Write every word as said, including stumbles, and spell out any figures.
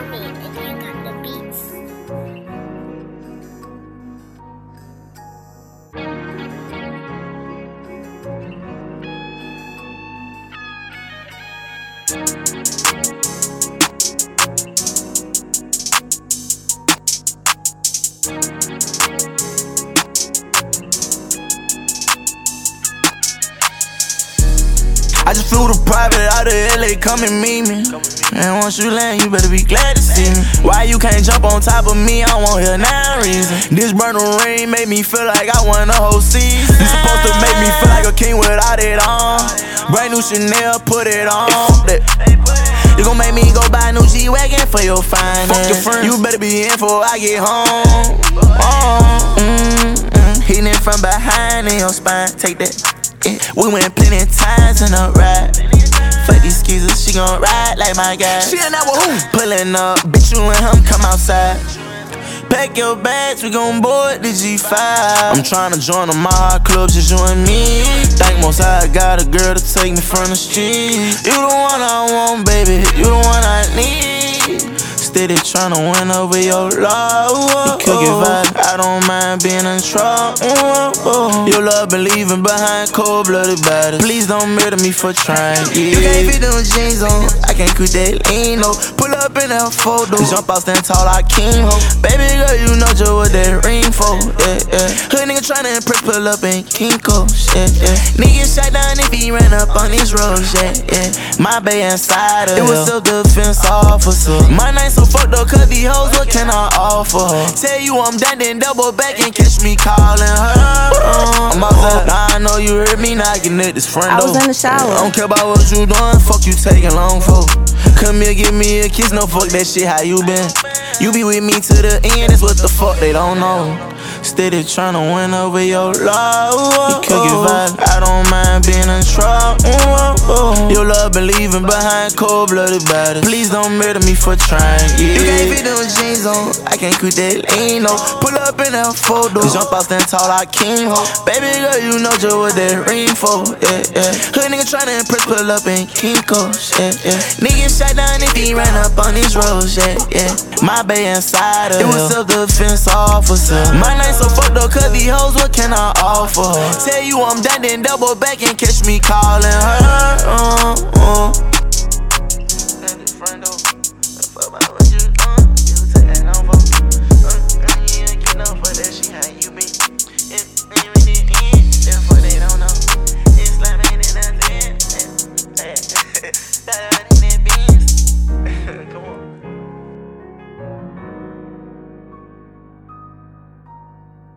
Army, and you got the beats. I just flew the private out of L A, come and meet me. And once you land, you better be glad to see me. Why you can't jump on top of me? I won't hear now reason. This burning rain made me feel like I won the whole season. You supposed to make me feel like a king without it on. Brand new Chanel, put it on. You gon' make me go buy a new G-Wagon for your finance. Fuck your friends. You better be in before I get home. Oh, mm, mm. Hitting it from behind in your spine. Take that. Yeah. We went plenty times in a ride. Fuck these skeezers, she gon' ride like my guy. She ain't never who? Pullin' up, bitch, you and him come outside. Pack your bags, we gon' board the G five. I'm tryna join the mob club, just you and me. Think most I got a girl to take me from the street. You the one I want, baby, you the one I need. Steady tryna win over your love. You cook it vibe, I don't mind being in trouble. Your love been leaving behind cold-blooded bodies. Please don't murder me for trying. Yeah. You can't fit them jeans on, I can't quit that lean, no. Pull up in that photo, jump out stand tall like King Ho. Baby girl, you know just what that ring for, yeah, yeah. Hood nigga tryna impress, pull up in Kinko, yeah, yeah. Nigga shot down if he ran up on these roads, yeah, yeah. My bay inside of it was self-defense officer. My night so fucked up cause these hoes, what can I offer her? Tell you I'm down, then double back and catch me calling her. uh, I'm outside, now I know you heard me knocking at this front door. I was in the shower. I don't care about what you doing, fuck you taking long for. Come here, give me a kiss, no fuck that shit, how you been? You be with me to the end, that's what the fuck they don't know. Steady tryna win over your love. You cook it vibe, I don't mind being in trouble. Your love been leaving behind cold-blooded bodies. Please don't murder me for trying, yeah. You can't fit them jeans on, I can't quit that lean, no. Pull up in that photo, jump out stand tall like King Ho. Baby girl, you know just what that ring for, yeah, yeah. Hood nigga tryna impress, pull up in Kinko, yeah, yeah. Nigga shot down if he ran up on these roads, yeah, yeah. My bay inside of it was self-defense officer. My night so fucked up cause these hoes, what can I offer her? Tell you I'm down, then double back and catch me calling her. uh, uh.